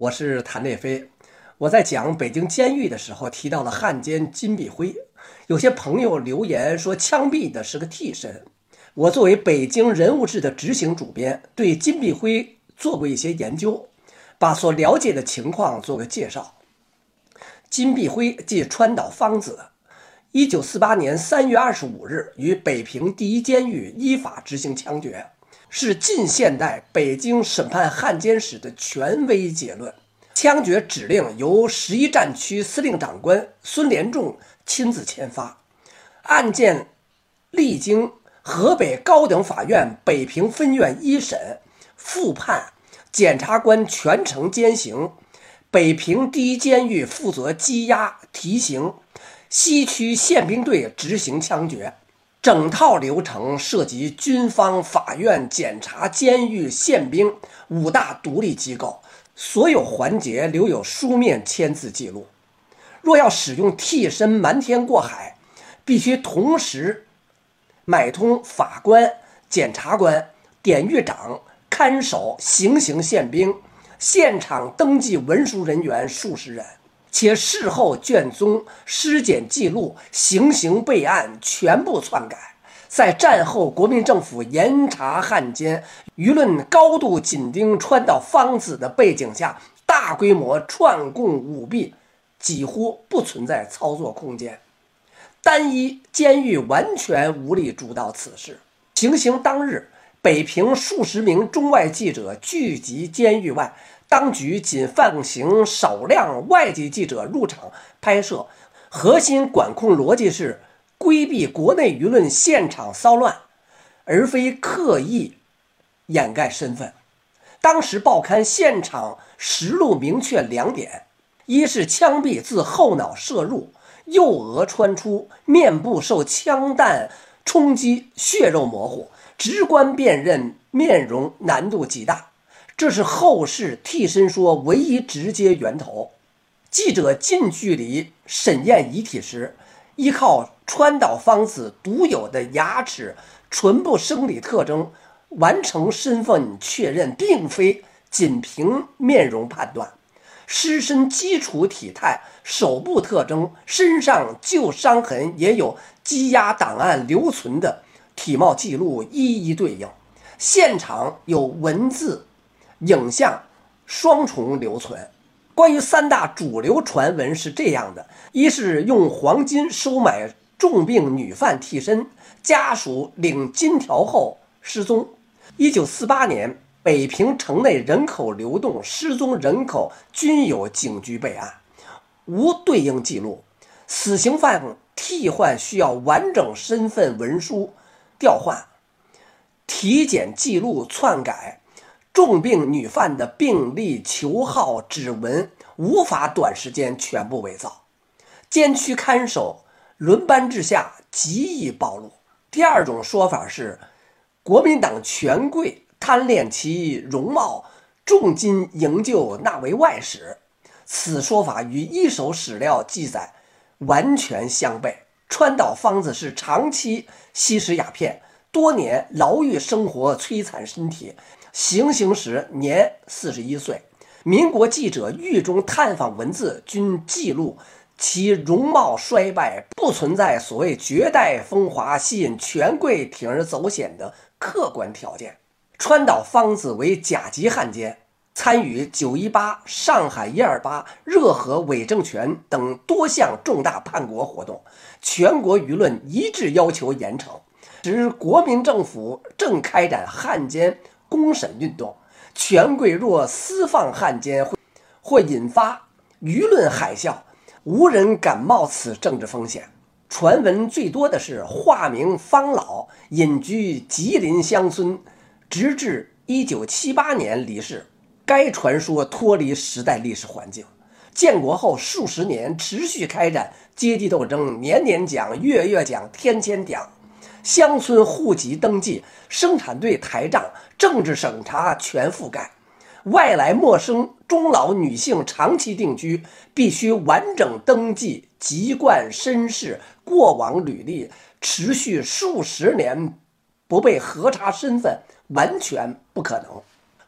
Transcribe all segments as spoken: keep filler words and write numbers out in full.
我是谭烈飞。我在讲北京监狱的时候提到了汉奸金碧辉，有些朋友留言说枪毙的是个替身。我作为北京人物志的执行主编，对金碧辉做过一些研究，把所了解的情况做个介绍。金碧辉即川岛芳子，一九四八年三月二十五日于北平第一监狱依法执行枪决，是近现代北京审判汉奸史的权威结论。枪决指令由十一战区司令长官孙连仲亲自签发，案件历经河北高等法院北平分院一审、复判、检察官全程监刑，北平第一监狱负责羁押提刑，西区宪兵队执行枪决。整套流程涉及军方、法院、检察、监狱、宪兵五大独立机构，所有环节留有书面签字记录。若要使用替身瞒天过海，必须同时买通法官、检察官、典狱长、看守、行刑宪兵、现场登记文书人员数十人，且事后卷宗、尸检记录、行刑备案全部篡改。在战后国民政府严查汉奸、舆论高度紧盯川岛芳子的背景下，大规模串供舞弊几乎不存在操作空间。单一监狱完全无力主导此事。行刑当日，北平数十名中外记者聚集监狱外，当局仅放行少量外籍记者入场拍摄，核心管控逻辑是规避国内舆论现场骚乱，而非刻意掩盖身份。当时报刊现场实录明确两点：一是枪毙自后脑射入，右额穿出，面部受枪弹冲击，血肉模糊，直观辨认面容难度极大，这是后世替身说唯一直接源头。记者近距离审验遗体时，依靠川岛芳子独有的牙齿、唇部生理特征完成身份确认，并非仅凭面容判断。尸身基础体态、手部特征、身上旧伤痕也有羁押档案留存的体貌记录一一对应，现场有文字、影像双重留存。关于三大主流传闻是这样的：一是用黄金收买重病女犯替身，家属领金条后失踪。一九四八年北平城内人口流动、失踪人口均有警局备案，无对应记录。死刑犯替换需要完整身份文书调换，体检记录篡改，重病女犯的病历、囚号、指纹无法短时间全部伪造。监区看守轮班制下极易暴露。第二种说法是国民党权贵贪恋其容貌，重金营救纳为外史。此说法与一手史料记载完全相悖。川岛芳子是长期吸食鸦片，多年牢狱生活摧残身体，行刑时年四十一岁。民国记者狱中探访文字均记录其容貌衰败，不存在所谓绝代风华吸引权贵铤而走险的客观条件。川岛芳子为甲级汉奸，参与九一八、上海一二八、热河伪政权等多项重大叛国活动，全国舆论一致要求严惩，使国民政府正开展汉奸公审运动。权贵若私放汉奸，或引发舆论海啸，无人敢冒此政治风险。传闻最多的是化名方老，隐居吉林乡村，直至一九七八年离世。该传说脱离时代历史环境。建国后数十年持续开展阶级斗争，年年讲、月月讲、天天讲。乡村户籍登记、生产队台账、政治审查全覆盖。外来陌生中老女性长期定居，必须完整登记籍贯、身世、过往履历，持续数十年不被核查身份，完全不可能。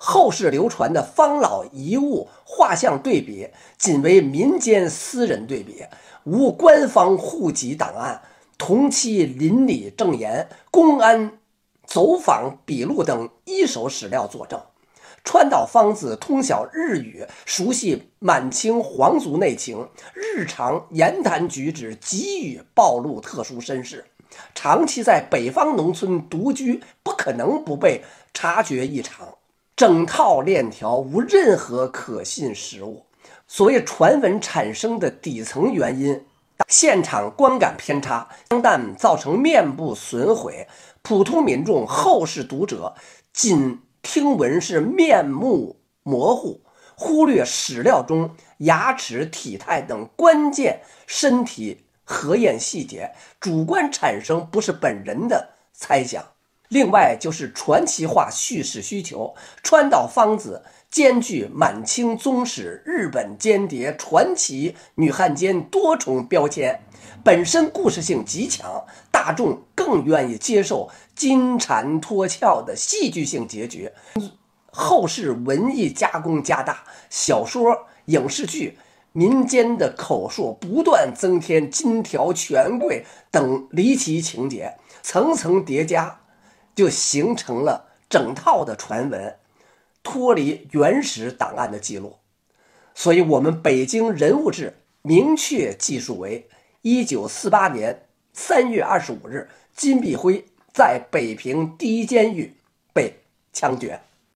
后世流传的方老遗物画像对比仅为民间私人对比，无官方户籍档案、同期邻里证言、公安走访笔录等一手史料作证。川岛芳子通晓日语，熟悉满清皇族内情，日常言谈举止极予暴露特殊身世。长期在北方农村独居，不可能不被察觉异常。整套链条无任何可信实物。所谓传闻产生的底层原因，现场观感偏差，枪弹造成面部损毁，普通民众、后世读者仅听闻是面目模糊，忽略史料中牙齿、体态等关键身体核验细节，主观产生不是本人的猜想。另外就是传奇化叙事需求，川岛芳子兼具满清宗室、日本间谍、传奇、女汉奸多重标签，本身故事性极强，大众更愿意接受金蝉脱壳的戏剧性结局。后世文艺加工加大，小说、影视剧、民间的口述不断增添金条、权贵等离奇情节，层层叠加，就形成了整套的传闻，脱离原始档案的记录。所以我们北京人物志明确记述为一九四八年三月二十五日，金碧辉在北平第一监狱被枪决。